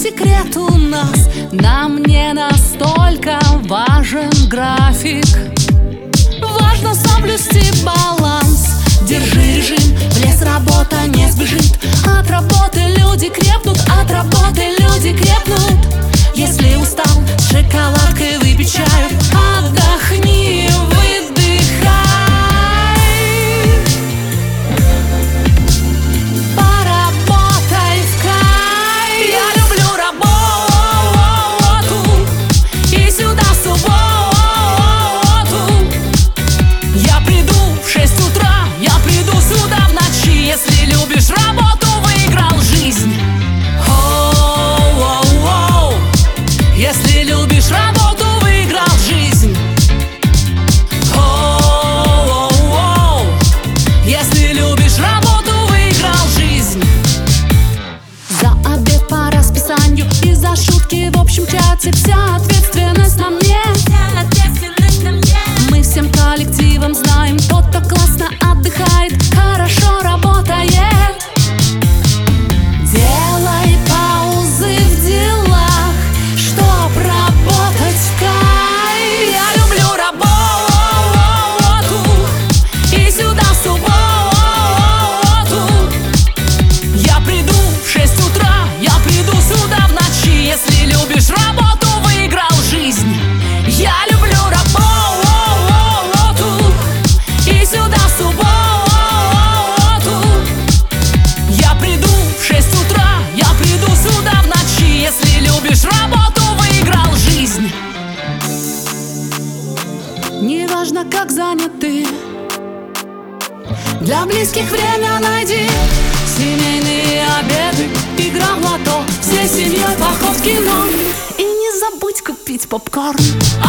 секрет у нас, нам не настолько важен график. Важно соблюсти баланс, держи режим, в лес работа не сбежит. От работы люди крепнут, от работы люди крепнут. Если устал, шоколадкой выпей чаю, отдохни, выдыхай. Поработай в кайф. Я люблю работу и сюда в субботу. Я приду в 6 утра, я приду сюда в ночи. Если любишь работу, выиграл жизнь. Если любишь работу, выиграл жизнь. Если любишь работу, выиграл жизнь. За обед по расписанию и за шутки в общем чате вся ответственность на мне. Мы всем коллективом знаем, тот, кто классно отдыхает, хорошо работает. Делай паузы в делах, чтоб работать в кайф. Я люблю работу и сюда в субботу. Я приду в 6 утра, я приду сюда в ночи. Если любишь работу, выиграл жизнь. Я люблю работу и сюда в субботу. Я приду в 6 утра, я приду сюда в ночи. Если любишь работу, выиграл жизнь. Неважно, как занят ты, для близких время найди. Семейные обеды, игра в лото, всей семьей поход в кино. И не забудь купить попкорн.